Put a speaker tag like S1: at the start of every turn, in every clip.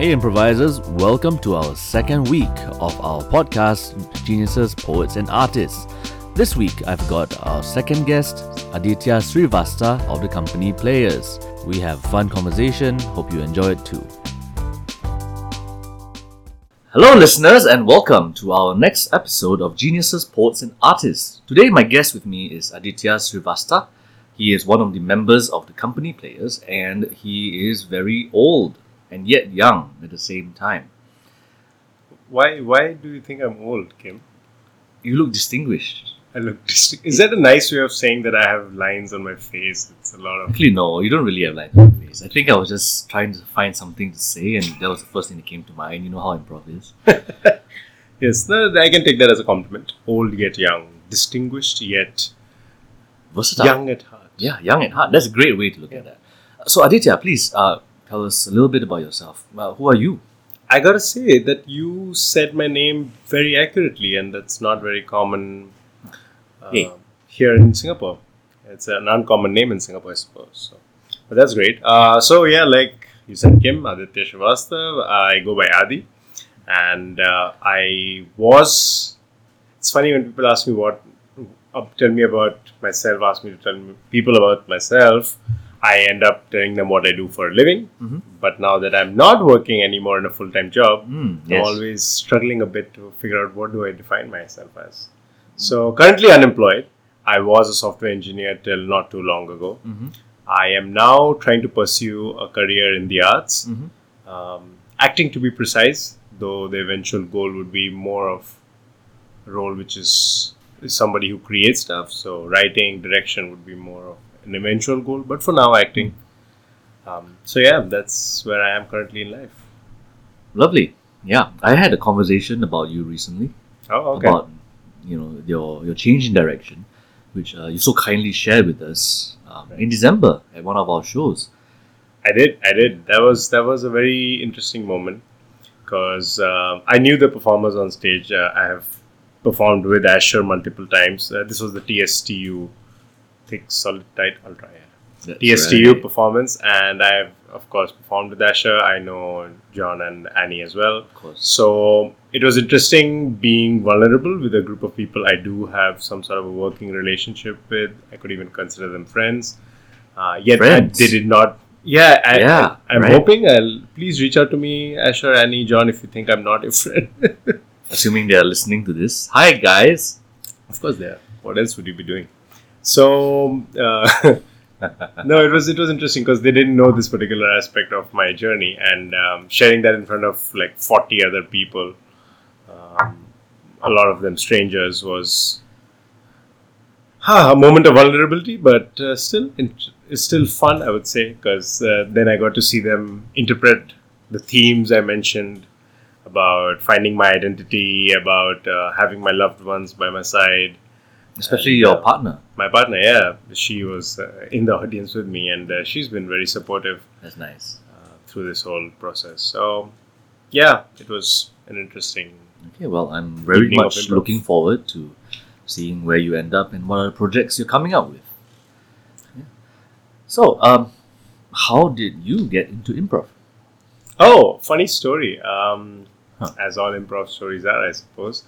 S1: Hey improvisers, welcome to our second week of our podcast, Geniuses, Poets and Artists. This week I've got our second guest, Aditya Srivastava of the Company Players. We have a fun conversation, hope you enjoy it too. Hello listeners and welcome to our next episode of Geniuses, Poets and Artists. Today my guest with me is Aditya Srivastava. He is one of the members of the Company Players and he is very old and yet young at the same time.
S2: Why do you think I'm old, Kim?
S1: You look distinguished.
S2: I look distinct. Is that a nice way of saying that I have lines on my face? It's a lot of...
S1: Actually, no, you don't really have lines on your face. I think I was just trying to find something to say and that was the first thing that came to mind. You know how improv is.
S2: Yes, I can take that as a compliment. Old yet young. Distinguished yet...
S1: Versatile.
S2: Young at heart.
S1: Yeah, young at heart. That's a great way to look at that. So Aditya, please tell us a little bit about yourself. Who are you?
S2: I gotta say that you said my name very accurately, and that's not very common here in Singapore. It's an uncommon name in Singapore, I suppose. But that's great. Like you said, Kim, Aditya Srivastava. I go by Adi. And it's funny when people ask me tell me about myself, ask me to tell people about myself. I end up telling them what I do for a living. Mm-hmm. But now that I'm not working anymore in a full-time job, I'm always struggling a bit to figure out what do I define myself as. So currently unemployed. I was a software engineer till not too long ago. Mm-hmm. I am now trying to pursue a career in the arts. Mm-hmm. Acting to be precise, though the eventual goal would be more of a role which is somebody who creates stuff. So writing, direction would be more of an eventual goal, but for now acting. That's where I am currently in life.
S1: Lovely. Yeah, I had a conversation about you recently.
S2: Oh, okay.
S1: About your change in direction, which you so kindly shared with us in December at one of our shows.
S2: I did. That was a very interesting moment because I knew the performers on stage. I have performed with Asher multiple times. This was the TSTU. Thick, solid, tight, ultra. Yeah. TSTU performance, and I've of course performed with Asher. I know John and Annie as well.
S1: Of course.
S2: So it was interesting being vulnerable with a group of people I do have some sort of a working relationship with. I could even consider them friends. Yet
S1: friends.
S2: They did not. I'm hoping. Please reach out to me, Asher, Annie, John, if you think I'm not your friend.
S1: Assuming they are listening to this. Hi guys.
S2: Of course they are. What else would you be doing? So, no, it was interesting because they didn't know this particular aspect of my journey, and sharing that in front of like 40 other people, a lot of them strangers, was a moment of vulnerability, but it's still fun, I would say, because then I got to see them interpret the themes I mentioned about finding my identity, about having my loved ones by my side.
S1: Especially your partner.
S2: My partner, yeah. She was in the audience with me, and she's been very supportive.
S1: That's nice.
S2: Through this whole process. So, yeah, it was an interesting...
S1: Okay, well, I'm very much looking forward to seeing where you end up and what other projects you're coming up with. Yeah. So, how did you get into improv?
S2: Oh, funny story. As all improv stories are, I suppose.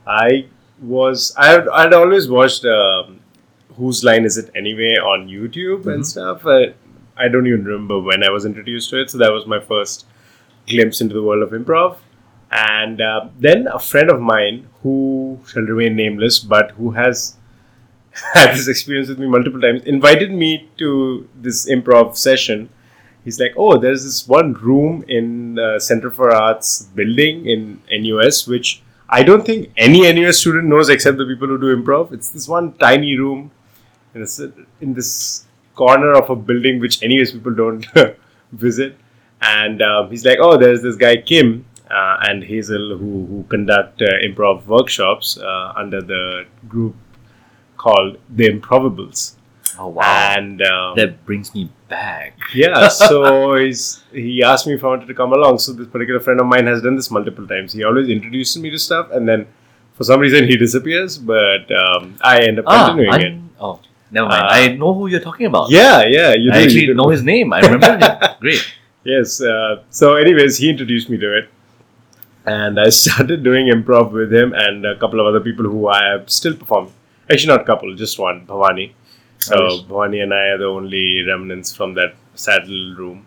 S2: I'd always watched Whose Line Is It Anyway on YouTube and stuff. I don't even remember when I was introduced to it. So that was my first glimpse into the world of improv. And then a friend of mine who shall remain nameless, but who has had this experience with me multiple times, invited me to this improv session. He's like, oh, there's this one room in the Center for Arts building in NUS, which I don't think any NUS student knows except the people who do improv. It's this one tiny room in this corner of a building which anyways people don't visit. And he's like, oh, there's this guy Kim and Hazel who conduct improv workshops under the group called The Improvables.
S1: Oh, wow.
S2: And
S1: that brings me back.
S2: Yeah, so he asked me if I wanted to come along. So this particular friend of mine has done this multiple times. He always introduces me to stuff, and then for some reason he disappears, but I end up continuing it.
S1: Oh, never mind. I know who you're talking about.
S2: Yeah, you do.
S1: I actually know his name. I remember him. Great.
S2: Yes. So, anyways, he introduced me to it, and I started doing improv with him and a couple of other people who I have still performed. Actually, not a couple, just one, Bhavani. So
S1: Nice.
S2: Bhavani and I are the only remnants from that saddle room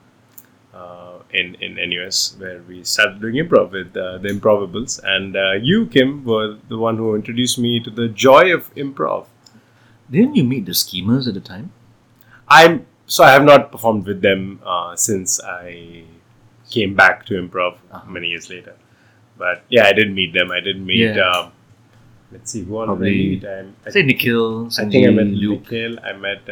S2: in NUS where we started doing improv with the Improvables. And you, Kim, were the one who introduced me to the joy of improv.
S1: Didn't you meet the schemers at the time?
S2: I have not performed with them since I came back to improv many years later. But yeah, I did meet them. I did meet.
S1: Yeah.
S2: Let's see, who all did I
S1: Probably,
S2: meet?
S1: I say Nikhil,
S2: I think I met
S1: Sanjeev, Luke.
S2: Nikhil. I met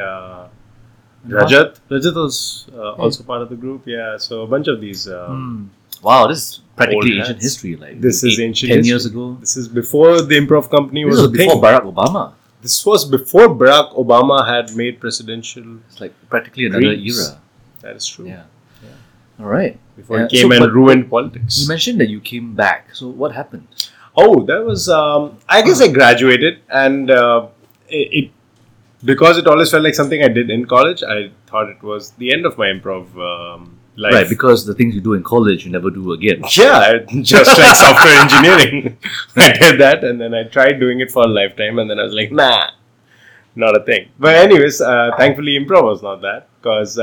S2: Rajat. Rajat was also part of the group. Yeah, so a bunch of these.
S1: Wow, this is practically
S2: Old
S1: ancient
S2: hats.
S1: history. Like
S2: This is ancient
S1: 10
S2: history.
S1: years ago.
S2: This is before the improv company
S1: This
S2: was
S1: was
S2: a
S1: before
S2: thing.
S1: Barack Obama.
S2: This was before Barack Obama had made presidential.
S1: It's like practically another
S2: Dreams.
S1: era.
S2: That is true.
S1: Yeah. All right.
S2: Before he
S1: Uh,
S2: came
S1: so,
S2: and
S1: but-
S2: ruined politics.
S1: You mentioned that you came back. So what happened?
S2: Oh, that was. I guess I graduated, and it because it always felt like something I did in college. I thought it was the end of my improv life.
S1: Right, because the things you do in college you never do again.
S2: Yeah, just like software engineering. I did that, and then I tried doing it for a lifetime, and then I was like, nah, not a thing. But anyways, thankfully, improv was not that, because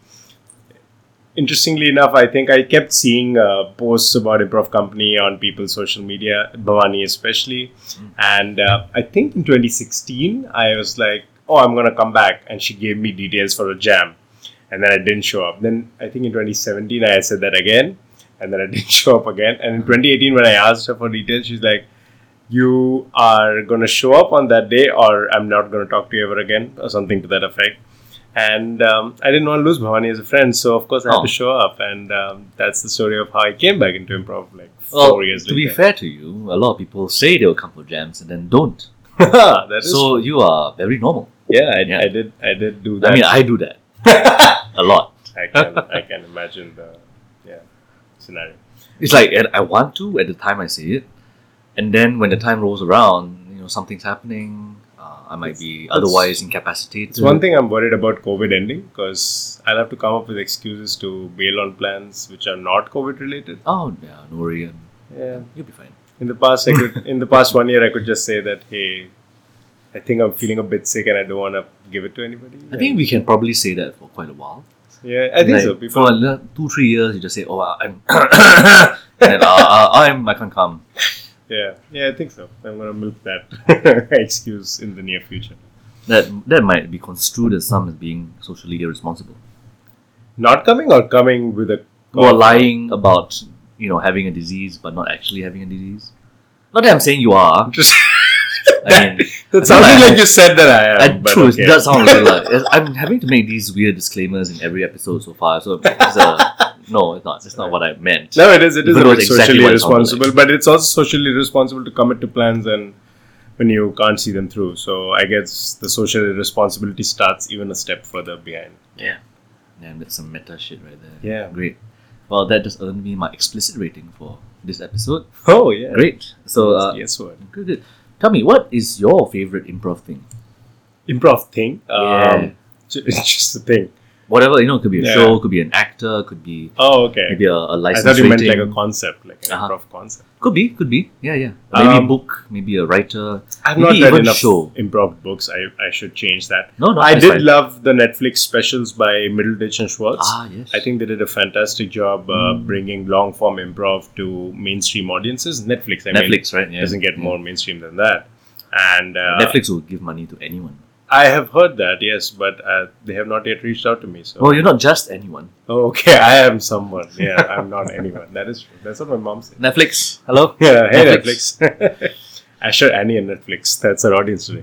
S2: interestingly enough, I think I kept seeing posts about improv company on people's social media, Bhavani especially, and I think in 2016 I was like, oh, I'm gonna come back, and she gave me details for a jam. And then I didn't show up. Then I think in 2017 I said that again, and then I didn't show up again. And in 2018 when I asked her for details, she's like, "You are gonna show up on that day, or I'm not gonna talk to you ever again," or something to that effect. And I didn't want to lose Bhavani as a friend, so of course I had to show up. And that's the story of how I came back into improv like 4 years
S1: to be
S2: later.
S1: fair to you, a lot of people say they will come for jams and then don't.
S2: That is
S1: So you are very normal.
S2: yeah,
S1: Yeah.
S2: I did do that.
S1: I mean, I do that a lot.
S2: I can imagine the scenario.
S1: It's like and I want to at the time I say it, and then when the time rolls around, something's happening. I might be otherwise incapacitated.
S2: It's one thing I'm worried about COVID ending, because I'll have to come up with excuses to bail on plans which are not COVID related.
S1: Oh yeah, no worry,
S2: Yeah.
S1: you'll be fine.
S2: In the past, in the past 1 year, I could just say that, hey, I think I'm feeling a bit sick and I don't want to give it to anybody.
S1: I think we can probably say that for quite a while.
S2: Yeah, I think
S1: Like,
S2: so.
S1: for
S2: People,
S1: 2-3 years, you just say, "Oh, I'm," and I can't come.
S2: yeah, I think so. I'm gonna milk that excuse in the near future.
S1: That might be construed as some as being socially irresponsible,
S2: Not coming or coming with a
S1: or lying about having a disease but not actually having a disease. Not that I'm saying you are. I mean,
S2: That sounded like you said that I am. but
S1: true,
S2: okay.
S1: that sounds like I'm having to make these weird disclaimers in every episode so far. So no, it's not. That's not what I meant.
S2: No, it is. It is
S1: Even
S2: a
S1: though
S2: bit
S1: it's exactly
S2: socially
S1: what it sounded
S2: responsible, but it's also socially responsible to commit to plans and when you can't see them through. So I guess the social responsibility starts even a step further behind.
S1: Yeah, damn, that's some meta shit right there.
S2: Yeah.
S1: Great. Well, that just earned me my explicit rating for this episode.
S2: Oh yeah,
S1: Great. So,
S2: That's the S word.
S1: good. Tell me, what is your favorite improv thing?
S2: Improv thing.
S1: Yeah.
S2: It's just a thing.
S1: Whatever, it could be a
S2: Yeah.
S1: show, could be an actor, could be
S2: Oh, okay.
S1: maybe a
S2: I
S1: license
S2: thought you meant
S1: rating.
S2: like a concept, like an
S1: Uh-huh.
S2: improv concept.
S1: Could be. Yeah. Maybe
S2: Um,
S1: maybe a writer.
S2: I've
S1: maybe
S2: not read
S1: even
S2: enough
S1: show.
S2: improv books. I should change that.
S1: No,
S2: I
S1: that's
S2: did
S1: fine.
S2: love the Netflix specials by Middleditch and Schwartz.
S1: Ah, yes.
S2: I think they did a fantastic job bringing long form improv to mainstream audiences. Netflix, I mean,
S1: Netflix, right? Yeah.
S2: doesn't get
S1: Yeah.
S2: more mainstream than that. And
S1: Netflix will give money to anyone.
S2: I have heard that, yes, but they have not yet reached out to me. So,
S1: Oh, you're not just anyone.
S2: oh, okay, I am someone. Yeah, I'm not anyone. That is true. That's what my mom said.
S1: Netflix, hello.
S2: Yeah, hey Netflix. Asher, Annie, and Netflix. That's our audience today.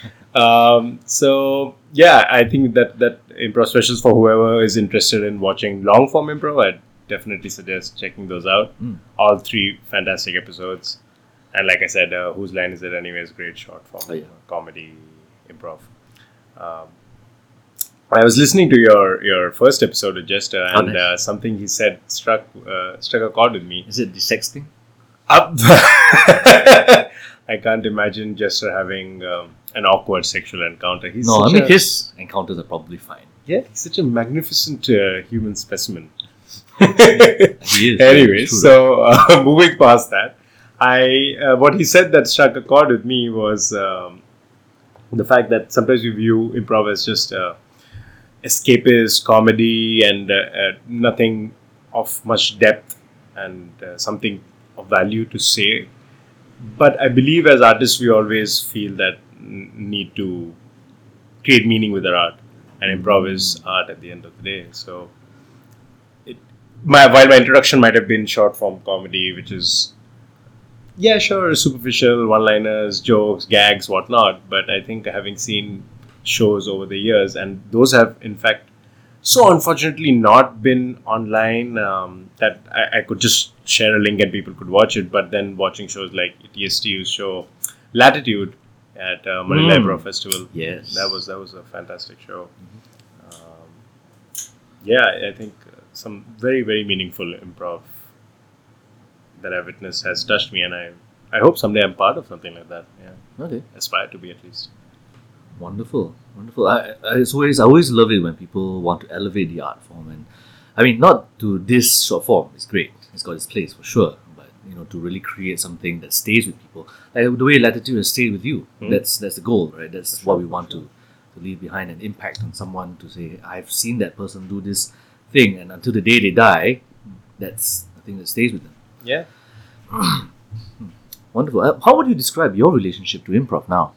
S2: So yeah, I think that improv specials for whoever is interested in watching long form improv, I'd definitely suggest checking those out. All 3 fantastic episodes, and like I said, Whose Line Is It Anyway is great short form
S1: Oh, yeah.
S2: comedy improv. I was listening to your first episode with Jester, and
S1: nice.
S2: something he said struck a chord with me.
S1: Is it the sex thing?
S2: I can't imagine Jester having an awkward sexual encounter.
S1: No, I mean his encounters are probably fine.
S2: Yeah, he's such a magnificent human specimen.
S1: He is.
S2: Anyway,
S1: True.
S2: so moving past that, what he said that struck a chord with me was the fact that sometimes we view improv as just escapist comedy and nothing of much depth and something of value to say. But I believe as artists, we always feel that need to create meaning with our art, and improv is art at the end of the day. So, while my introduction might have been short form comedy, which is yeah, sure, superficial one-liners, jokes, gags, whatnot. But I think having seen shows over the years, and those have in fact so unfortunately not been online that I could just share a link and people could watch it. But then watching shows like TSTU's show Latitude at Manila Improv Festival,
S1: Yes.
S2: that was a fantastic show. Yeah, I think some very very meaningful improv that I've witnessed has touched me, and I hope someday I'm part of something like that. Yeah,
S1: Okay.
S2: aspire to be at least.
S1: Wonderful, wonderful. I always love it when people want to elevate the art form, and I mean, not to this short form. It's great. It's got its place for sure. But to really create something that stays with people, like the way Latitude has stayed with you. That's the goal, right? That's what we want to leave behind an impact on someone. To say, I've seen that person do this thing, and until the day they die, that's the thing that stays with them.
S2: Yeah.
S1: Wonderful. How would you describe your relationship to improv now?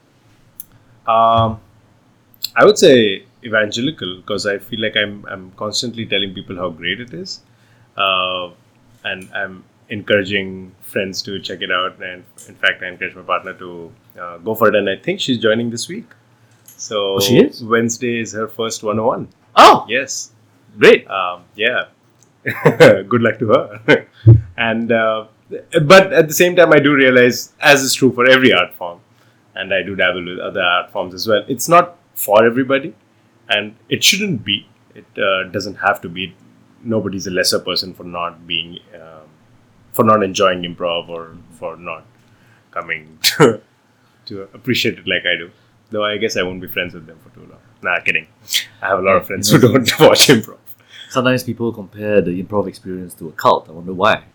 S2: I would say evangelical because I feel like I'm constantly telling people how great it is, and I'm encouraging friends to check it out. And in fact, I encourage my partner to go for it. And I think she's joining this week. So
S1: she is?
S2: Wednesday is her first 101.
S1: Oh,
S2: Yes.
S1: great.
S2: Yeah. Good luck to her. And but at the same time, I do realize, as is true for every art form, and I do dabble with other art forms as well, it's not for everybody, and it shouldn't be. It doesn't have to be. Nobody's a lesser person for not being, for not enjoying improv or for not coming to appreciate it like I do. Though I guess I won't be friends with them for too long. Nah, kidding. I have a lot of friends who don't watch improv.
S1: Sometimes people compare the improv experience to a cult. I wonder why.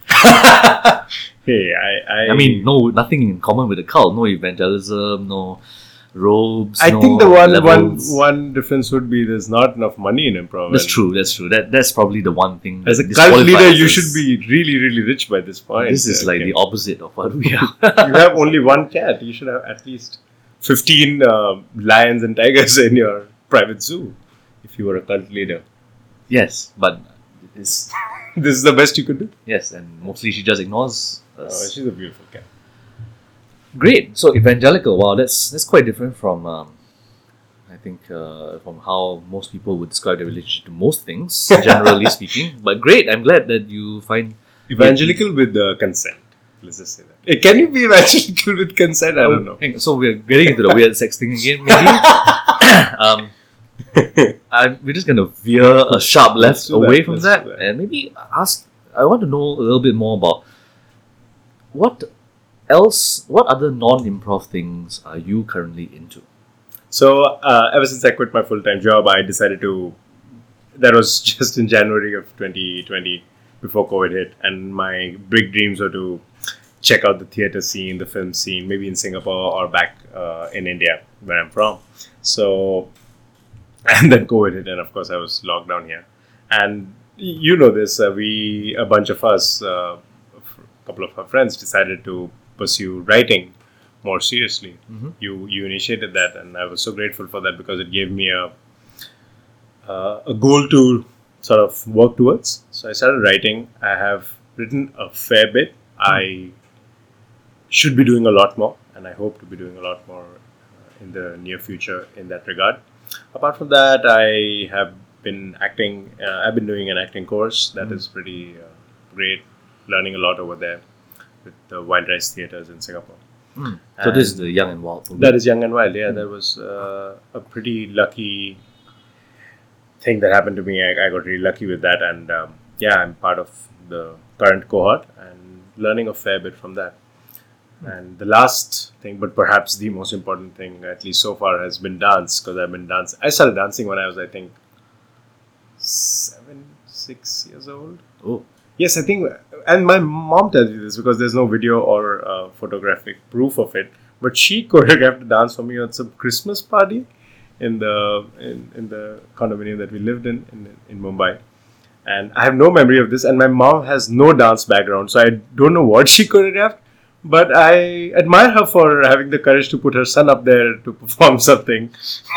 S2: Hey,
S1: I mean, nothing in common with a cult. No evangelism, no robes.
S2: I
S1: no
S2: think the
S1: levels.
S2: one difference would be there's not enough money in improv.
S1: That's
S2: and
S1: true. That's true. That's probably the one thing.
S2: As a
S1: that
S2: cult leader,
S1: disqualifies
S2: you
S1: us.
S2: should be really, really rich by this point.
S1: This is like
S2: Okay.
S1: the opposite of what we are.
S2: You have only one cat. You should have at least 15 lions and tigers in your private zoo if you were a cult leader.
S1: Yes, but it's
S2: This is the best you could do.
S1: yes, and mostly she just ignores
S2: Oh,
S1: us.
S2: she's a beautiful cat.
S1: Great. So evangelical. Wow, that's quite different from I think from how most people would describe their relationship to most things, generally speaking. But great. I'm glad that you find
S2: Evangelical with consent. Let's just say that. Can you be evangelical with consent? I don't know.
S1: So we're getting into the weird sex thing again, maybe. We're just gonna veer a sharp left
S2: Let's do
S1: away
S2: that,
S1: from
S2: let's
S1: that,
S2: do that.
S1: and maybe ask. I want to know a little bit more about what other non-improv things are you currently into?
S2: So, ever since I quit my full-time job, I decided to. That was just in January of 2020, before COVID hit, and my big dreams were to check out the theater scene, the film scene, maybe in Singapore or back in India, where I'm from. So, and then COVID hit, and of course, I was locked down here. And you know this, a bunch of us, a couple of our friends, decided to pursue writing more seriously.
S1: Mm-hmm.
S2: You initiated that, and I was so grateful for that because it gave me a goal to sort of work towards. So I started writing. I have written a fair bit. I should be doing a lot more, and I hope to be doing a lot more in the near future in that regard. Apart from that, I have been acting. I've been doing an acting course that is pretty great. Learning a lot over there with the Wild Rice Theatres in Singapore.
S1: So this is the Young and Wild program.
S2: That is Young and Wild. Yeah, that was a pretty lucky thing that happened to me. I got really lucky with that, and yeah, I'm part of the current cohort and learning a fair bit from that. And the last thing, but perhaps the most important thing, at least so far, has been dance, because I've been dancing. I started dancing when I was, I think, 6 years old.
S1: Oh,
S2: Yes, I think, and my mom tells me this because there's no video or photographic proof of it. But she choreographed a dance for me at some Christmas party in the condominium that we lived in Mumbai. And I have no memory of this, and my mom has no dance background, so I don't know what she choreographed. But I admire her for having the courage to put her son up there to perform something,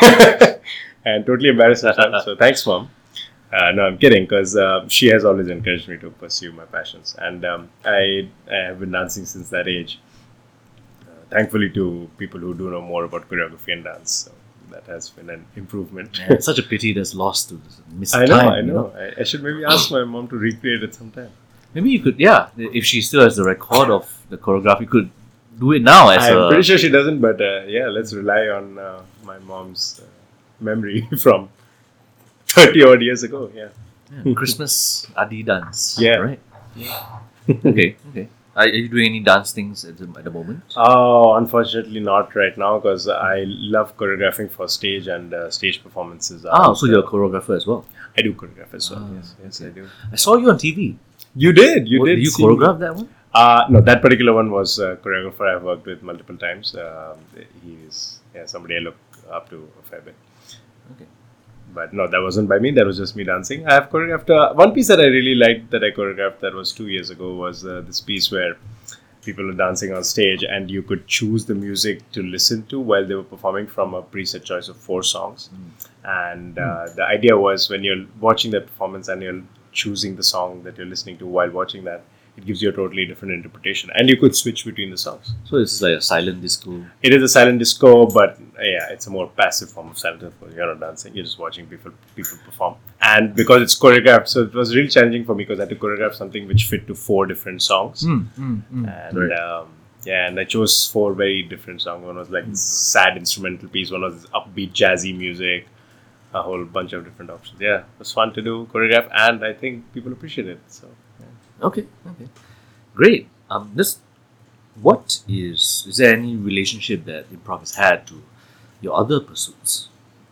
S2: and totally embarrass herself. So thanks, mom. No, I'm kidding, because she has always encouraged me to pursue my passions, and I have been dancing since that age. Thankfully, to people who do know more about choreography and dance, so that has been an improvement.
S1: man, it's such a pity that's lost to miss
S2: I
S1: time.
S2: know. I should maybe ask my mom to recreate it sometime.
S1: Maybe you could, yeah. If she still has the record of the choreography, you could do it now as
S2: I'm
S1: a.
S2: pretty sure she doesn't, but yeah, let's rely on my mom's memory from 30 odd years ago. Yeah.
S1: Yeah, Christmas Adi dance.
S2: Yeah.
S1: Right. Okay. Are you doing any dance things at the moment?
S2: Oh, unfortunately not right now, because I love choreographing for stage and stage performances.
S1: So you're a choreographer as well.
S2: I do choreograph as well.
S1: Ah,
S2: Yes,
S1: okay.
S2: I do.
S1: I saw you on TV.
S2: You did. You did.
S1: Did you
S2: see
S1: choreograph that one?
S2: No, that particular one was a choreographer I've worked with multiple times. He's somebody I look up to a fair bit.
S1: Okay.
S2: But no, that wasn't by me. That was just me dancing. I have choreographed one piece that I really liked that I choreographed. That was 2 years ago. Was this piece where people were dancing on stage and you could choose the music to listen to while they were performing from a preset choice of 4 songs. And the idea was, when you're watching that performance and you're choosing the song that you're listening to while watching that, it gives you a totally different interpretation, and you could switch between the songs.
S1: So this is like a silent disco.
S2: It is a silent disco, but yeah, it's a more passive form of silent disco. You're not dancing; you're just watching people perform. And because it's choreographed, so it was really challenging for me, because I had to choreograph something which fit to 4 different songs. And
S1: Right.
S2: and I chose 4 very different songs. One was like this sad instrumental piece. One was this upbeat jazzy music. A whole bunch of different options. Yeah, it was fun to do, choreograph, and I think people appreciate it. So. Yeah.
S1: Okay. Great. Is there any relationship that improv has had to your other pursuits?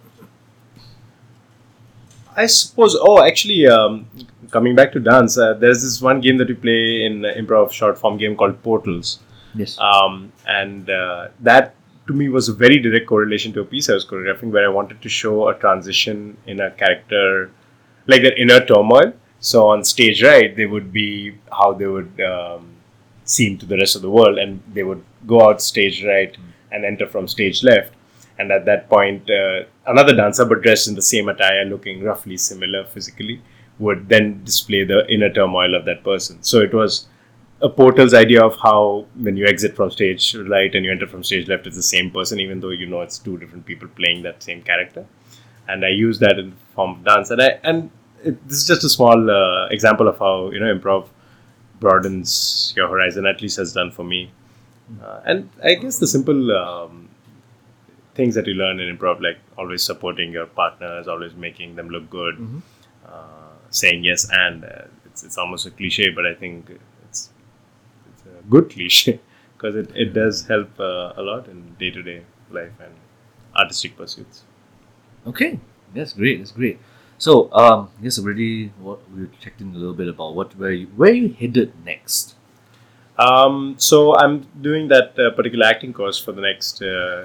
S2: I suppose. Oh, actually, coming back to dance, there's this one game that we play in improv short form game called Portals.
S1: Yes.
S2: And that to me was a very direct correlation to a piece I was choreographing, where I wanted to show a transition in a character, like their inner turmoil. So on stage right, they would be how they would seem to the rest of the world, and they would go out stage right and enter from stage left. And at that point, another dancer, but dressed in the same attire, looking roughly similar physically, would then display the inner turmoil of that person. So it was a Portal's idea of how, when you exit from stage right and you enter from stage left, it's the same person, even though you know it's 2 different people playing that same character. And I use that in the form of dance. This is just a small example of how improv broadens your horizon, at least has done for me. And I guess the simple things that you learn in improv, like always supporting your partners, always making them look good, saying yes, and it's almost a cliche, but I think it's a good cliche, because it does help a lot in day-to-day life and artistic pursuits.
S1: Okay, that's great. So, yes, already we checked in a little bit about where you headed next.
S2: So I'm doing that particular acting course for the next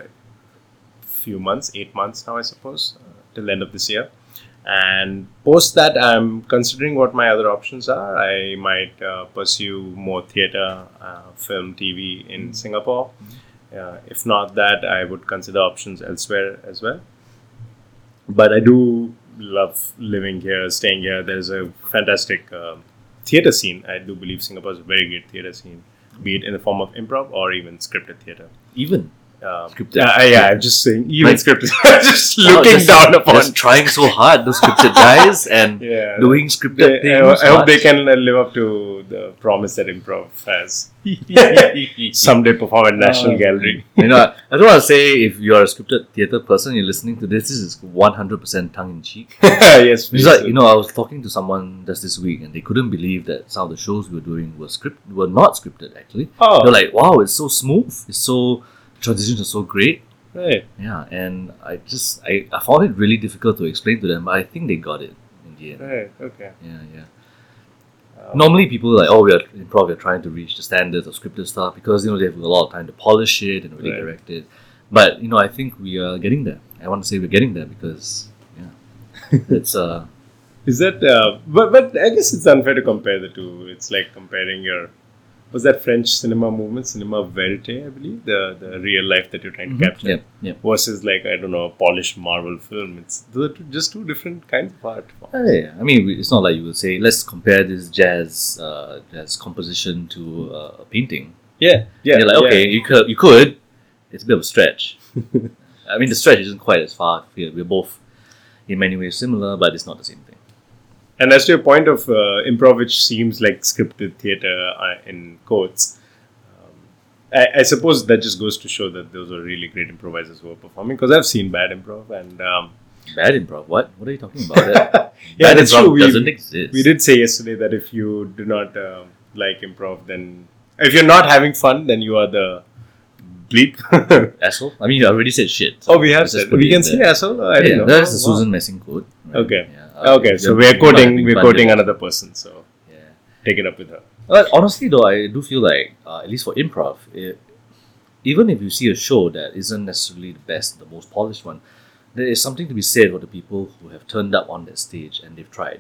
S2: few months, 8 months now, I suppose, till the end of this year. And post that, I'm considering what my other options are. I might pursue more theatre, film, TV in Singapore. If not that, I would consider options elsewhere as well. But I do love living here, staying here. There's a fantastic theatre scene. I do believe Singapore is a very great theatre scene, be it in the form of improv or even scripted theatre.
S1: Even scripted.
S2: Yeah, I'm just saying, even
S1: Like-
S2: scripted. just looking down upon.
S1: Just trying so hard, those scripted guys, and
S2: Yeah.
S1: doing scripted things.
S2: I hope they can live up to the promise that improv has. Someday perform at National Gallery.
S1: I don't want to say, if you're a scripted theatre person, you're listening to this is 100% tongue in cheek.
S2: Yes,
S1: It's like, I was talking to someone just this week, and they couldn't believe that some of the shows we were doing were not scripted, actually.
S2: Oh.
S1: They're like, wow, it's so smooth. Transitions are so great.
S2: Right.
S1: Yeah, and I found it really difficult to explain to them, but I think they got it in again.
S2: Right. Okay.
S1: Yeah. Normally, people are like, oh, we're trying to reach the standards of scripted stuff because they have a lot of time to polish it and really
S2: Right.
S1: direct it. But I think we are getting there. I want to say we're getting there because it's
S2: Is that? But I guess it's unfair to compare the two. It's like comparing your. Was that French cinema movement, cinema verite, I believe, the real life that you're trying to capture,
S1: yeah.
S2: versus like I don't know, a polished Marvel film. Those are just two different kinds of art forms.
S1: Yeah. I mean, it's not like you would say let's compare this jazz composition to a painting.
S2: Yeah.
S1: You're like, okay, you could. It's a bit of a stretch. I mean, the stretch isn't quite as far. We're both in many ways similar, but it's not the same thing.
S2: And as to your point of improv, which seems like scripted theater in quotes, I suppose that just goes to show that those are really great improvisers who are performing. Because I've seen bad improv, and
S1: Bad improv? What? What are you talking about?
S2: yeah,
S1: Bad
S2: that's
S1: improv
S2: true.
S1: doesn't exist.
S2: We did say yesterday that if you do not like improv, then if you're not having fun, then you are the bleep.
S1: Asshole? I mean, you already said shit.
S2: Oh, we have
S1: Let's just
S2: said
S1: put
S2: we
S1: it
S2: can
S1: in
S2: say
S1: there.
S2: asshole. I didn't know.
S1: That's the
S2: Oh, wow.
S1: Susan Messing quote. right?
S2: Okay.
S1: Yeah,
S2: Okay, so
S1: you're
S2: we're
S1: not having fun
S2: quoting
S1: with it.
S2: another person. So
S1: Yeah.
S2: take it up with her.
S1: But honestly, though, I do feel like, at least for improv, even if you see a show that isn't necessarily the best, the most polished one, there is something to be said for the people who have turned up on that stage and they've tried.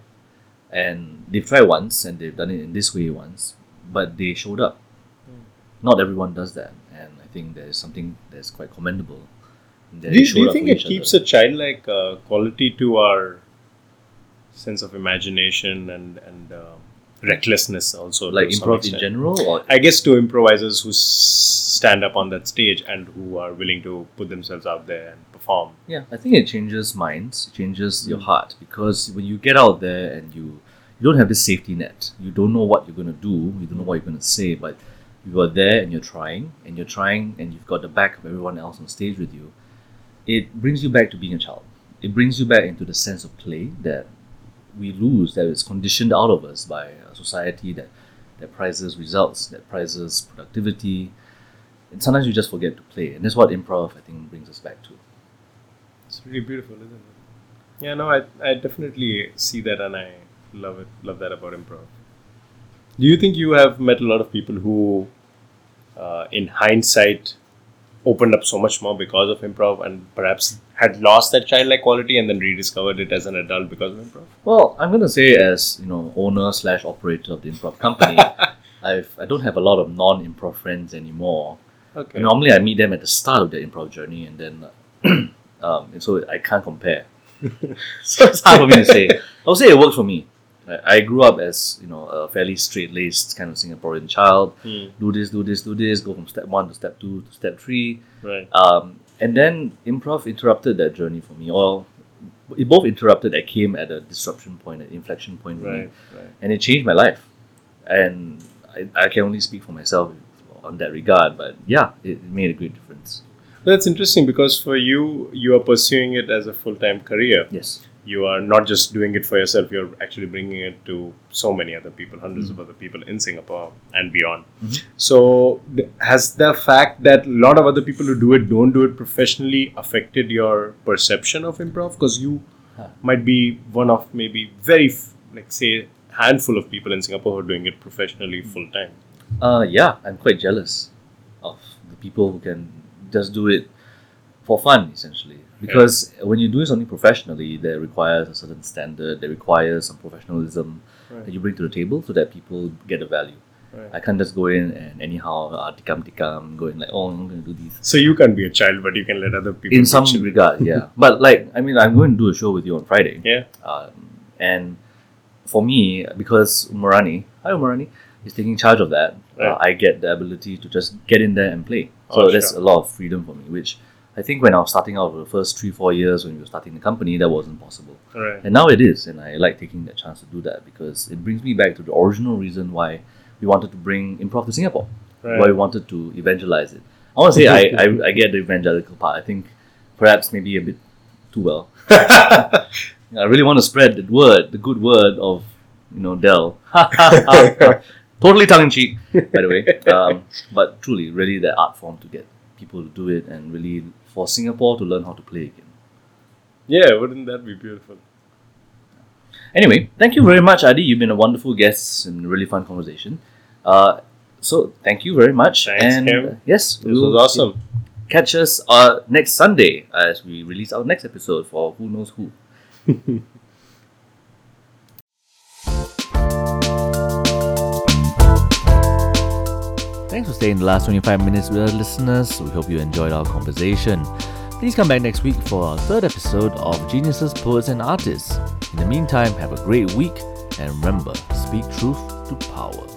S1: And they've tried once and they've done it in this way once, but they showed up. Not everyone does that, and I think there is something that's quite commendable.
S2: Do you think it keeps a childlike quality to our sense of imagination and recklessness also?
S1: like
S2: to some
S1: improv in
S2: extent?
S1: general, or
S2: I guess to improvisers who stand up on that stage and who are willing to put themselves out there and perform.
S1: yeah, I think it changes minds, it changes your heart, because when you get out there and you don't have this safety net, you don't know what you're going to do, you don't know what you're going to say, but you are there and you're trying and you've got the back of everyone else on stage with you. It brings you back to being a child. It brings you back into the sense of play that we lose, that is conditioned out of us by a society that prizes results, that prizes productivity. And sometimes you just forget to play. And that's what improv, I think, brings us back to.
S2: It's really beautiful, isn't it? Yeah, no, I definitely see that and I love it. Love that about improv. Do you think you have met a lot of people who, in hindsight, opened up so much more because of improv and perhaps had lost that childlike quality and then rediscovered it as an adult because of improv?
S1: Well, I'm gonna say, as owner / operator of the improv company, I don't have a lot of non-improv friends anymore.
S2: Okay.
S1: Normally, I meet them at the start of their improv journey, and then and so I can't compare. So it's hard for me to say. I'll say it worked for me. I grew up as a fairly straight-laced kind of Singaporean child. Do this, go from step 1 to step 2 to step 3.
S2: Right.
S1: And then improv interrupted that journey for me. Or it both interrupted. I came at a disruption point, an inflection point for me,
S2: Right.
S1: and it changed my life. And I can only speak for myself on that regard, but yeah, it made a great difference.
S2: That's interesting because for you, you are pursuing it as a full-time career.
S1: Yes.
S2: You are not just doing it for yourself, you're actually bringing it to so many other people, hundreds of other people in Singapore and beyond. So, has the fact that a lot of other people who do it don't do it professionally affected your perception of improv? Because you might be one of maybe say, handful of people in Singapore who are doing it professionally full-time.
S1: Yeah, I'm quite jealous of the people who can just do it for fun, essentially. Because when you do something professionally, that requires a certain standard, that requires some professionalism that you bring to the table so that people get the value.
S2: Right.
S1: I can't just go in and anyhow tikam, go in like, oh, I'm going to do these.
S2: So you can't be a child, but you can let other people
S1: In some
S2: pitch in.
S1: regard, yeah. But I'm going to do a show with you on Friday.
S2: Yeah.
S1: And for me, because Umarani is taking charge of that,
S2: Right.
S1: I get the ability to just get in there and play. So
S2: Oh,
S1: that's
S2: sure.
S1: a lot of freedom for me, which I think when I was starting out for the first 3-4 years when we were starting the company, that wasn't possible.
S2: Right.
S1: And now it is, and I like taking that chance to do that because it brings me back to the original reason why we wanted to bring improv to Singapore,
S2: Right.
S1: why we wanted to evangelize it. I want to say I get the evangelical part. I think perhaps maybe a bit too well. I really want to spread the good word of Dell. Totally tongue in cheek, by the way. But truly, really, that art form to get people to do it and really for Singapore to learn how to play again.
S2: Yeah, wouldn't that be beautiful?
S1: Anyway, thank you very much, Adi. You've been a wonderful guest and a really fun conversation. So thank you very much.
S2: Thanks,
S1: and
S2: Kim.
S1: yes,
S2: This was awesome.
S1: Catch us next Sunday as we release our next episode for Who Knows Who. Thanks for staying the last 25 minutes with our listeners. We hope you enjoyed our conversation. Please come back next week for our third episode of Geniuses, Poets and Artists. In the meantime, have a great week and remember, speak truth to power.